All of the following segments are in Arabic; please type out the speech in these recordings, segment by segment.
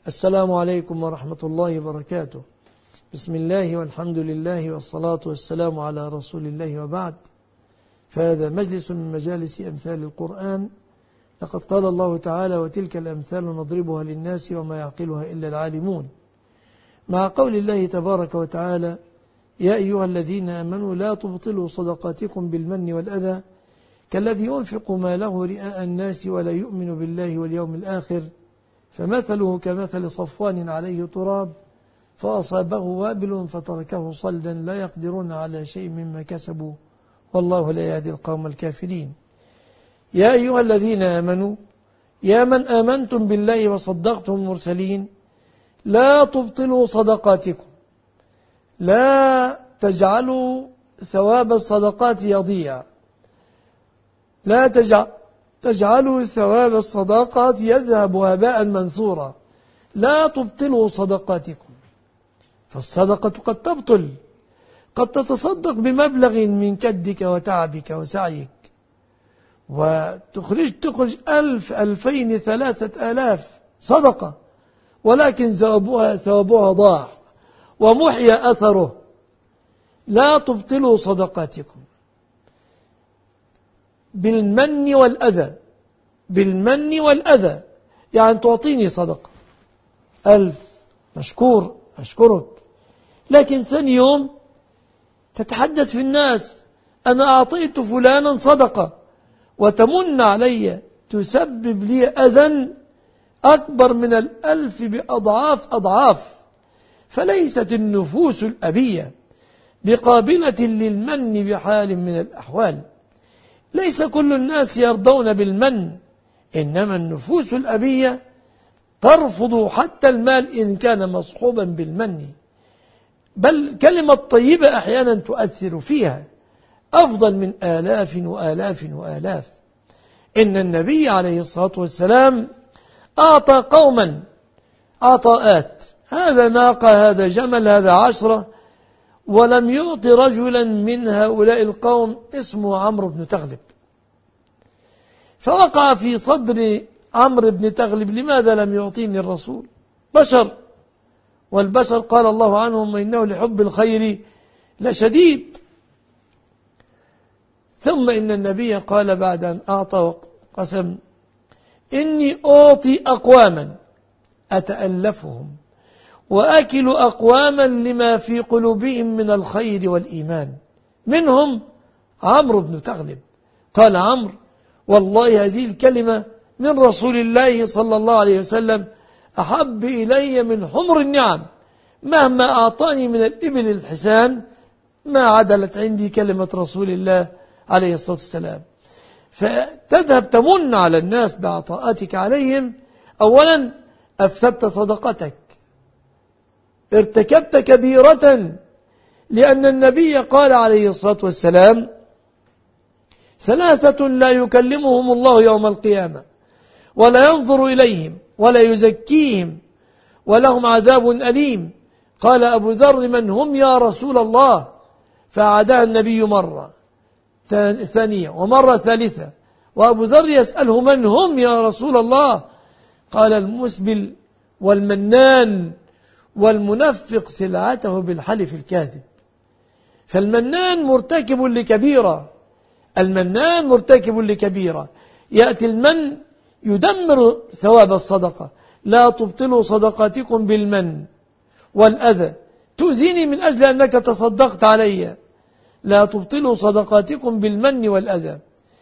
السلام عليكم ورحمة الله وبركاته. بسم الله والحمد لله والصلاة والسلام على رسول الله وبعد، فهذا مجلس من مجالس أمثال القرآن. لقد قال الله تعالى: وتلك الأمثال نضربها للناس وما يعقلها إلا العالمون، مع قول الله تبارك وتعالى: يا أيها الذين آمنوا لا تبطلوا صدقاتكم بالمن والأذى كالذي ينفق ماله رئاء الناس ولا يؤمن بالله واليوم الآخر فمثله كمثل صفوان عليه تراب فأصابه وابل فتركه صلدا لا يقدرون على شيء مما كسبوا والله لا يهدي القوم الكافرين. يا أيها الذين آمنوا، يا من آمنتم بالله وصدقتم المرسلين، لا تبطلوا صدقاتكم، لا تجعلوا ثواب الصدقات يضيع، لا تجعلوا ثواب الصدقات يذهب هباء منثورا، لا تبطلوا صدقاتكم. فالصدقة قد تبطل، قد تتصدق بمبلغ من كدك وتعبك وسعيك وتخرج 1000 2000 3000 صدقة، ولكن ثوابها ضاع ومحي أثره. لا تبطلوا صدقاتكم بالمن والأذى. بالمن والأذى يعني تعطيني صدقة 1000 مشكور أشكرك، لكن ثاني يوم تتحدث في الناس: أنا أعطيت فلانا صدقة، وتمن علي، تسبب لي أذى أكبر من 1000 بأضعاف أضعاف. فليست النفوس الأبية بقابلة للمن بحال من الأحوال. ليس كل الناس يرضون بالمن، إنما النفوس الأبية ترفض حتى المال إن كان مصحوبا بالمن، بل كلمة طيبة أحيانا تؤثر فيها أفضل من آلاف وآلاف وآلاف. إن النبي عليه الصلاة والسلام أعطى قوما عطاءات، هذا ناقة، هذا جمل، هذا 10، ولم يعط رجلا من هؤلاء القوم اسمه عمرو بن تغلب. فوقع في صدر عمرو بن تغلب: لماذا لم يعطيني الرسول؟ بشر، والبشر قال الله عنهم: إنه لحب الخير لشديد. ثم إن النبي قال بعد أن أعطى قسم: إني أعطي أقواما أتألفهم وأكل أقواما لما في قلوبهم من الخير والإيمان، منهم عمرو بن تغلب. قال عمرو: والله هذه الكلمة من رسول الله صلى الله عليه وسلم أحب إلي من حمر النعم، مهما أعطاني من الإبل الحسان ما عدلت عندي كلمة رسول الله عليه الصلاة والسلام. فتذهب تمن على الناس بعطاءاتك عليهم، أولا أفسدت صدقتك، ارتكبت كبيرة، لأن النبي قال عليه الصلاة والسلام: 3 لا يكلمهم الله يوم القيامة ولا ينظر إليهم ولا يزكيهم ولهم عذاب أليم. قال أبو ذر: من هم يا رسول الله؟ فعادها النبي مرة ثانية ومرة ثالثة، وأبو ذر يسأله: من هم يا رسول الله؟ قال: المسبل والمنان والمنفق سلعته بالحلف الكاذب. فالمنان مرتكب لكبيرة، المنان مرتكب لكبيرة. يأتي المن يدمر ثواب الصدقة. لا تبطلوا صدقاتكم بالمن والأذى، تؤذيني من أجل أنك تصدقت علي. لا تبطلوا صدقاتكم بالمن والأذى.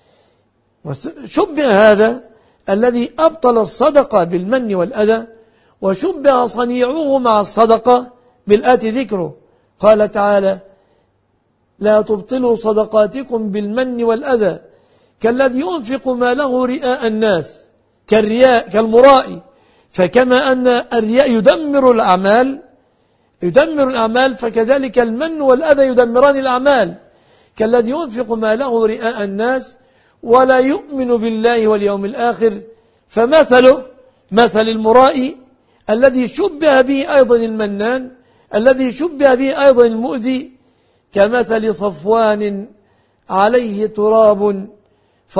وشبه هذا الذي أبطل الصدقة بالمن والأذى، وشبه صنيعه مع الصدقة بالآتي ذكره. قال تعالى: لا تبطلوا صدقاتكم بالمن والأذى كالذي ينفق ماله رئاء الناس، كالرياء كالمرائي. فكما أن الرياء يدمر الأعمال، فكذلك المن والأذى يدمران الأعمال. كالذي ينفق ماله رئاء الناس ولا يؤمن بالله واليوم الآخر فمثله مثل المرائي الذي شبه به أيضا المنان، الذي شبه به أيضا المؤذي، كمثل صفوان عليه تراب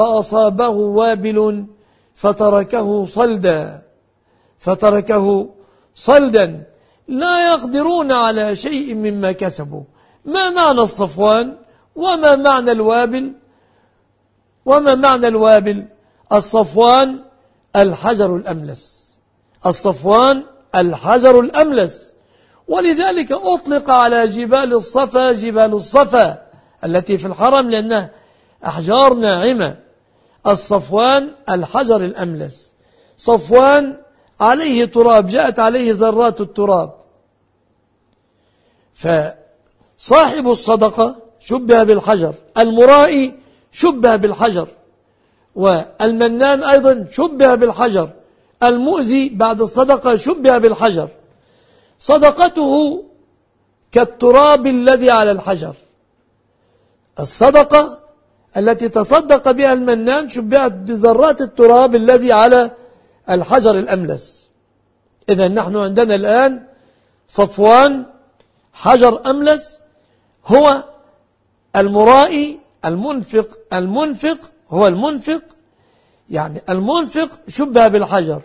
فأصابه وابل فتركه صلدا لا يقدرون على شيء مما كسبوا. ما معنى الصفوان وما معنى الوابل؟ وما معنى الوابل؟ الصفوان الحجر الأملس، الصفوان الحجر الأملس. ولذلك أطلق على جبال الصفا جبال الصفا التي في الحرم لأنها أحجار ناعمة. الصفوان الحجر الأملس، صفوان عليه تراب، جاءت عليه ذرات التراب. فصاحب الصدقة شبه بالحجر، المرائي شبه بالحجر، والمنان أيضا شبه بالحجر، المؤذي بعد الصدقة شبه بالحجر. صدقته كالتراب الذي على الحجر. الصدقة التي تصدق بها المنان شبهت بذرات التراب الذي على الحجر الأملس. إذن نحن عندنا الآن صفوان حجر أملس هو المرائي المنفق هو المنفق، يعني المنفق شبه بالحجر.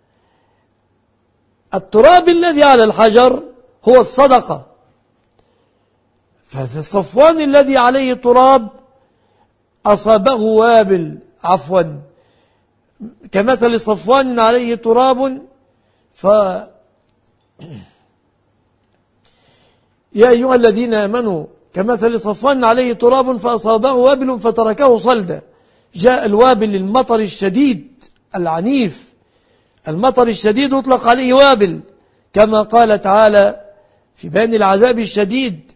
التراب الذي على الحجر هو الصدقة. فالصفوان الذي عليه تراب أصابه وابل، عفوا، كمثل صفوان عليه تراب يا أيها الذين آمنوا كمثل صفوان عليه تراب فأصابه وابل فتركه صلدا. جاء الوابل للمطر الشديد العنيف، المطر الشديد يطلق عليه وابل، كما قال تعالى في بيان العذاب الشديد: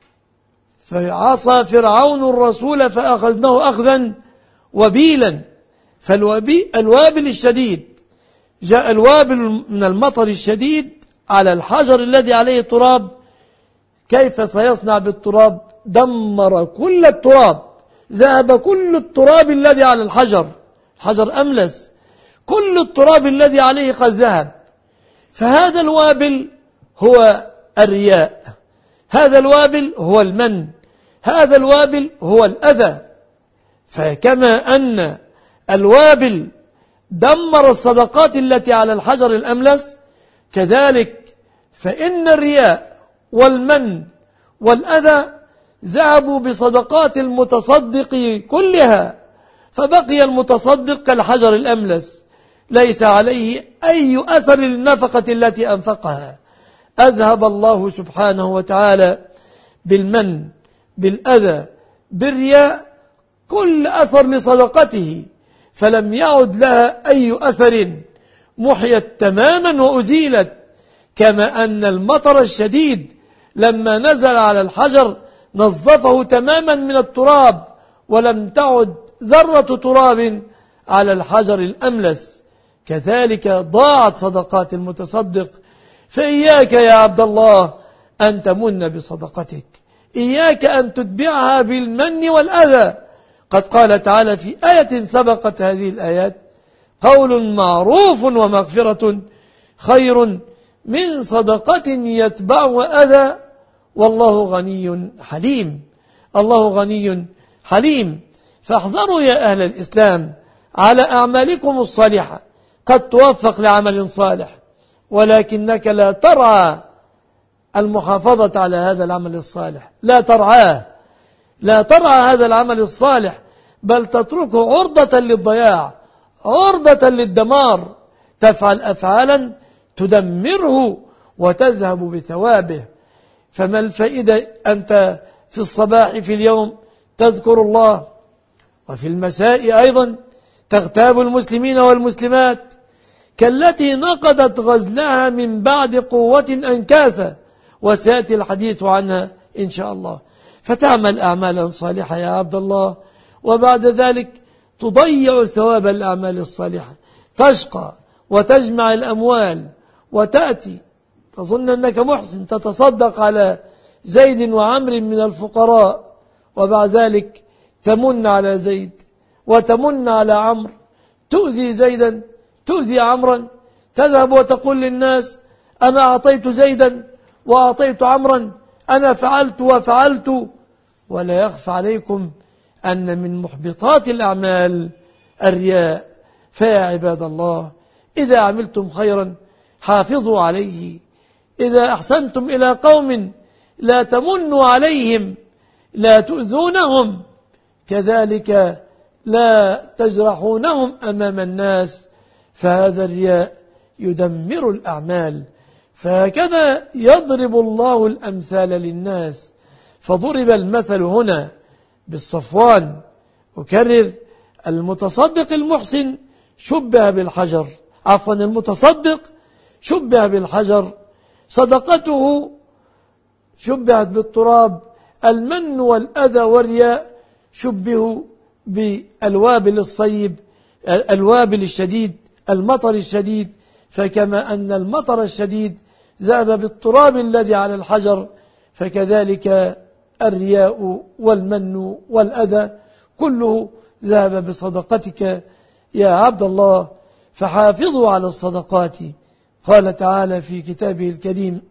فعصى فرعون الرسول فأخذناه أخذا وبيلا. فالوابل الشديد، جاء الوابل من المطر الشديد على الحجر الذي عليه تراب. كيف سيصنع بالتراب؟ دمر كل التراب، ذهب كل التراب الذي على الحجر، حجر أملس، كل التراب الذي عليه قد ذهب. فهذا الوابل هو الرياء، هذا الوابل هو المن، هذا الوابل هو الأذى. فكما أن الوابل دمر الصدقات التي على الحجر الأملس، كذلك فإن الرياء والمن والأذى ذهبوا بصدقات المتصدق كلها، فبقي المتصدق كالحجر الأملس ليس عليه أي أثر للنفقة التي أنفقها. أذهب الله سبحانه وتعالى بالمن، بالأذى، بالرياء كل أثر لصدقته، فلم يعد لها أي أثر، محيت تماما وأزيلت. كما أن المطر الشديد لما نزل على الحجر نظفه تماما من التراب، ولم تعد ذرة تراب على الحجر الأملس. كذلك ضاعت صدقات المتصدق. فإياك يا عبد الله أن تمن بصدقتك، إياك أن تتبعها بالمن والأذى. قد قال تعالى في آية سبقت هذه الآيات: قول معروف ومغفرة خير من صدقة يتبعها أذى والله غني حليم. الله غني حليم. فاحذروا يا أهل الإسلام على أعمالكم الصالحة، قد توفق لعمل صالح ولكنك لا ترعى المحافظة على هذا العمل الصالح، لا ترعاه، لا ترعى هذا العمل الصالح، بل تتركه عرضة للضياع، عرضة للدمار، تفعل أفعالا تدمره وتذهب بثوابه. فما الفائدة أنت في الصباح في اليوم تذكر الله، وفي المساء أيضا تغتاب المسلمين والمسلمات كالتي نقضت غزلها من بعد قوة أنكاثا، وسيأتي الحديث عنها إن شاء الله. فتعمل أعمالا صالحة يا عبد الله، وبعد ذلك تضيع ثواب الأعمال الصالحة، تشقى وتجمع الأموال وتأتي تظن أنك محسن، تتصدق على زيد وعمر من الفقراء، وبعد ذلك تمن على زيد وتمن على عمرو، تؤذي زيدا تؤذي عمرا، تذهب وتقول للناس: أنا أعطيت زيدا وأعطيت عمرا، أنا فعلت وفعلت. ولا يخفى عليكم أن من محبطات الأعمال الرياء. فيا عباد الله، إذا عملتم خيرا حافظوا عليه. إذا أحسنتم إلى قوم لا تمنوا عليهم، لا تؤذونهم، كذلك لا تجرحونهم أمام الناس، فهذا الرياء يدمر الأعمال. فهكذا يضرب الله الأمثال للناس. فضرب المثل هنا بالصفوان. أكرر: المتصدق المحسن شبه بالحجر، عفوا المتصدق شبه بالحجر، صدقته شبهت بالتراب، المن والأذى والرياء شبهوا بالوابل الصيب، الوابل الشديد، المطر الشديد. فكما أن المطر الشديد ذهب بالتراب الذي على الحجر، فكذلك الرياء والمن والأذى كله ذهب بصدقتك يا عبد الله. فحافظوا على الصدقات. قال تعالى في كتابه الكريم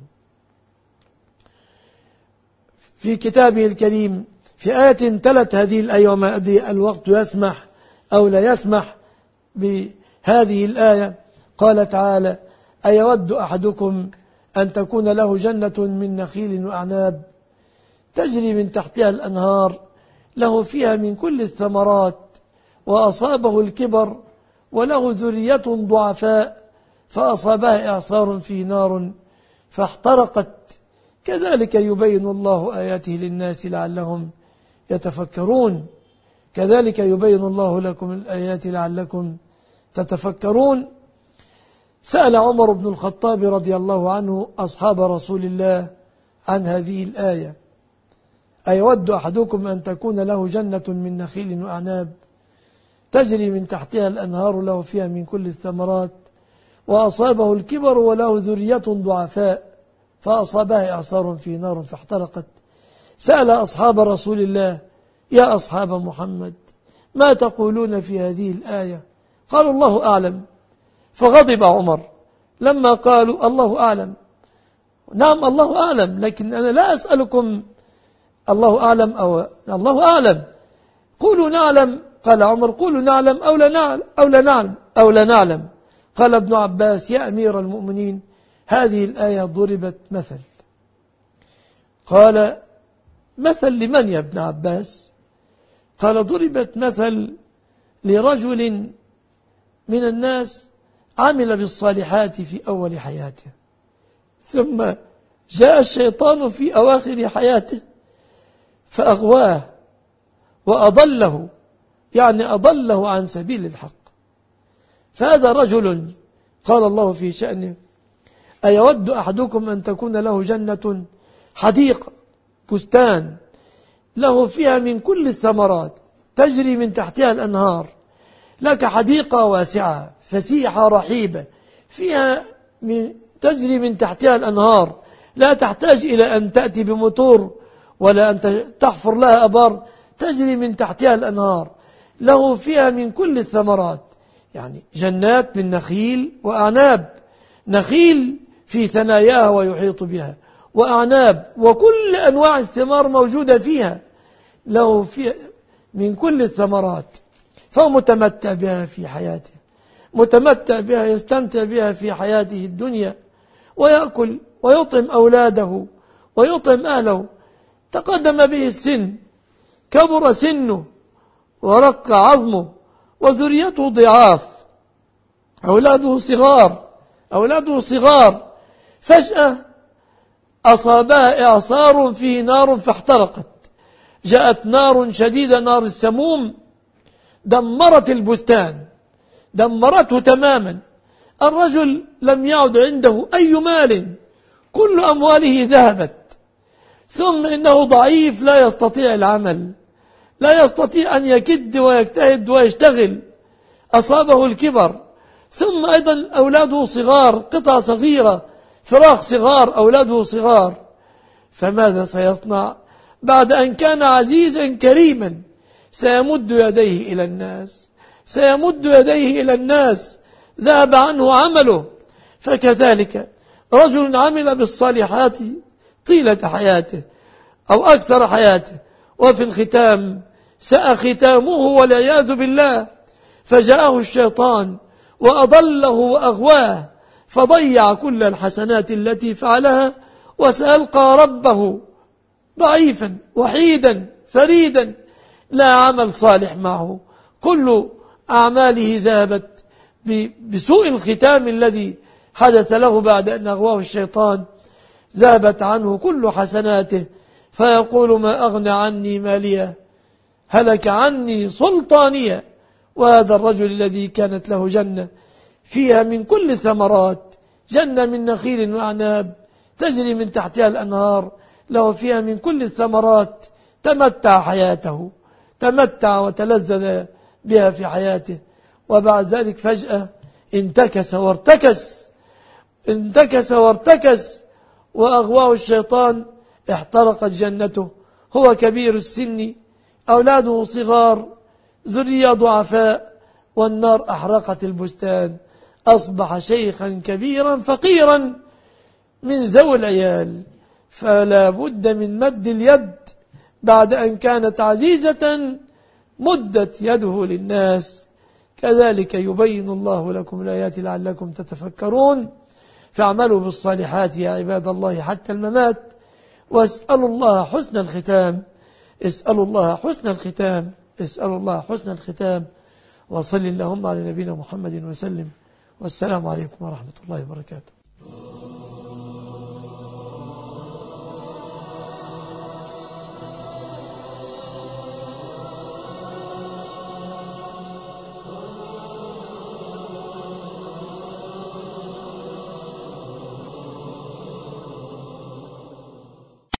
في آية تلت هذه الآية، وما أدري الوقت يسمح أو لا يسمح بهذه الآية. قال تعالى: أيود أحدكم أن تكون له جنة من نخيل وأعناب تجري من تحتها الأنهار له فيها من كل الثمرات وأصابه الكبر وله ذرية ضعفاء فأصابها إعصار فيه نار فاحترقت كذلك يبين الله آياته للناس لعلهم يتفكرون. كذلك يبين الله لكم الآيات لعلكم تتفكرون. سأل عمر بن الخطاب رضي الله عنه أصحاب رسول الله عن هذه الآية: أيود أحدكم أن تكون له جنة من نخيل وأعناب تجري من تحتها الأنهار له فيها من كل الثمرات وأصابه الكبر وله ذرية ضعفاء فأصابها إعصار في نار فاحترقت. سأل أصحاب رسول الله: يا أصحاب محمد، ما تقولون في هذه الآية؟ قالوا: الله أعلم. فغضب عمر لما قالوا الله أعلم. نعم الله أعلم، لكن أنا لا أسألكم الله أعلم أو الله أعلم، قولوا نعلم. قال عمر: قولوا نعلم أو لا نعلم. قال ابن عباس: يا أمير المؤمنين، هذه الآية ضربت مثل. قال: مثل لمن يا ابن عباس؟ قال: ضربت مثل لرجل من الناس عمل بالصالحات في أول حياته، ثم جاء الشيطان في أواخر حياته فأغواه وأضله، يعني أضله عن سبيل الحق. فهذا رجل قال الله في شأنه: أيود أحدكم أن تكون له جنة، حديقة، بستان، له فيها من كل الثمرات تجري من تحتها الأنهار، لك حديقة واسعة فسيحة رحيبة فيها تجري من تحتها الأنهار، لا تحتاج إلى أن تأتي بموتور ولا أن تحفر لها أبار، تجري من تحتها الأنهار، له فيها من كل الثمرات، يعني جنات من نخيل وأعناب، نخيل في ثناياها ويحيط بها، وأعناب، وكل أنواع الثمار موجودة فيها، له فيها من كل الثمرات، فهو متمتع بها في حياته، متمتع بها، يستمتع بها في حياته الدنيا، ويأكل ويطعم أولاده ويطعم أهله. تقدم به السن، كبر سنه ورق عظمه وذريته ضعاف، أولاده صغار، فجأة أصابها إعصار فيه نار فاحترقت. جاءت نار شديدة، نار السموم، دمرت البستان، دمرته تماما. الرجل لم يعد عنده أي مال، كل أمواله ذهبت، ثم إنه ضعيف لا يستطيع العمل، لا يستطيع أن يكد ويجتهد ويشتغل، أصابه الكبر، ثم أيضا أولاده صغار، قطع صغيرة، فراخ صغار، أولاده صغار. فماذا سيصنع بعد أن كان عزيزا كريما؟ سيمد يديه إلى الناس، ذهب عنه عمله. فكذلك رجل عمل بالصالحات طيلة حياته أو أكثر حياته، وفي الختام ساء ختامه والعياذ بالله، فجاءه الشيطان وأضله وأغواه، فضيع كل الحسنات التي فعلها، وسيلقى ربه ضعيفا وحيدا فريدا لا عمل صالح معه، كل أعماله ذهبت بسوء الختام الذي حدث له بعد أن أغواه الشيطان، ذهبت عنه كل حسناته، فيقول ما أغنى عني مالية، هلك عني سلطانية. وهذا الرجل الذي كانت له جنة فيها من كل الثمرات، جنة من نخيل وأعناب تجري من تحتها الأنهار، له فيها من كل الثمرات، تمتع حياته، تمتع وتلذذ بها في حياته، وبعد ذلك فجأة انتكس وارتكس وأغواه الشيطان، احترقت جنته، هو كبير السن، أولاده صغار، ذرية ضعفاء، والنار أحرقت البستان، أصبح شيخا كبيرا فقيرا من ذوي العيال. فلا بد من مد اليد بعد أن كانت عزيزة، مدت يده للناس. كذلك يبين الله لكم الآيات لعلكم تتفكرون. فاعملوا بالصالحات يا عباد الله حتى الممات، واسألوا الله حسن الختام، اسألوا الله حسن الختام. وصل اللهم على نبينا محمد وسلم، والسلام عليكم ورحمة الله وبركاته.